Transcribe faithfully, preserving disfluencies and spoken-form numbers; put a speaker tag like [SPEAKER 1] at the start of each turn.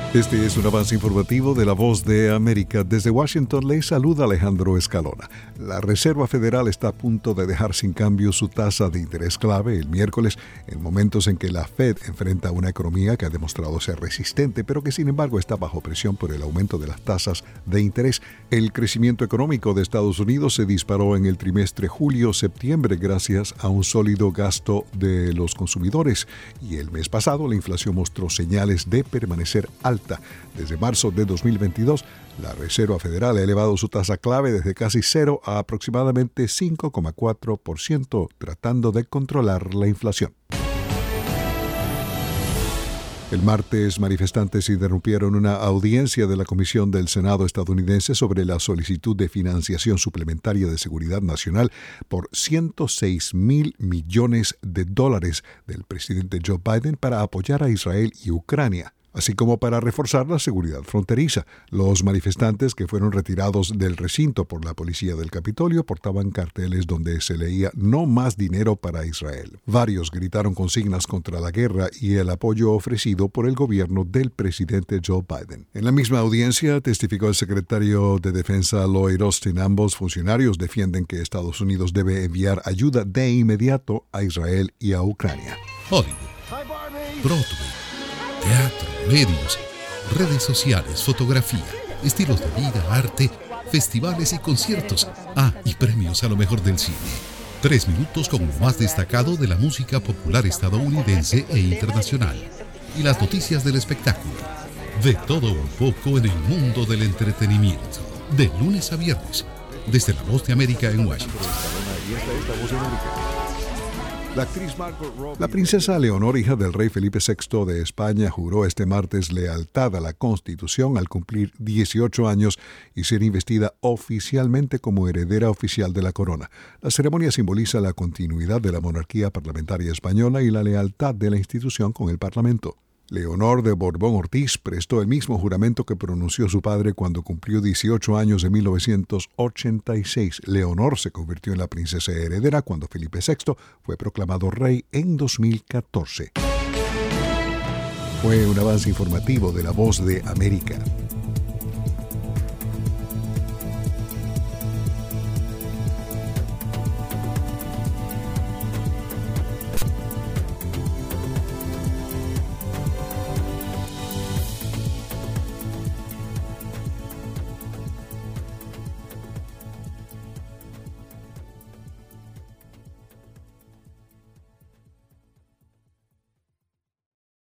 [SPEAKER 1] Este es un avance informativo de La Voz de América. Desde Washington le saluda Alejandro Escalona. La Reserva Federal está a punto de dejar sin cambio su tasa de interés clave el miércoles, en momentos en que la Fed enfrenta una economía que ha demostrado ser resistente, pero que sin embargo está bajo presión por el aumento de las tasas de interés. El crecimiento económico de Estados Unidos se disparó en el trimestre julio-septiembre gracias a un sólido gasto de los consumidores, y el mes pasado la inflación mostró señales de permanecer alta. Desde marzo de dos mil veintidós, la Reserva Federal ha elevado su tasa clave desde casi cero a aproximadamente cinco coma cuatro por ciento, tratando de controlar la inflación. El martes, manifestantes interrumpieron una audiencia de la Comisión del Senado estadounidense sobre la solicitud de financiación suplementaria de seguridad nacional por ciento seis mil millones de dólares del presidente Joe Biden para apoyar a Israel y Ucrania, así como para reforzar la seguridad fronteriza. Los manifestantes, que fueron retirados del recinto por la policía del Capitolio, portaban carteles donde se leía "No más dinero para Israel". Varios gritaron consignas contra la guerra y el apoyo ofrecido por el gobierno del presidente Joe Biden. En la misma audiencia testificó el secretario de Defensa Lloyd Austin. Ambos funcionarios defienden que Estados Unidos debe enviar ayuda de inmediato a Israel y a Ucrania.
[SPEAKER 2] Hollywood, Broadway, teatro, medios, redes sociales, fotografía, estilos de vida, arte, festivales y conciertos. Ah, y premios a lo mejor del cine. Tres minutos con lo más destacado de la música popular estadounidense e internacional. Y las noticias del espectáculo. De todo un poco en el mundo del entretenimiento. De lunes a viernes. Desde La Voz de América en Washington.
[SPEAKER 1] La actriz Margot Robbie. La princesa Leonor, hija del rey Felipe sexto de España, juró este martes lealtad a la Constitución al cumplir dieciocho años y ser investida oficialmente como heredera oficial de la corona. La ceremonia simboliza la continuidad de la monarquía parlamentaria española y la lealtad de la institución con el Parlamento. Leonor de Borbón Ortiz prestó el mismo juramento que pronunció su padre cuando cumplió dieciocho años en mil novecientos ochenta y seis. Leonor se convirtió en la princesa heredera cuando Felipe sexto fue proclamado rey en dos mil catorce. Fue un avance informativo de La Voz de América.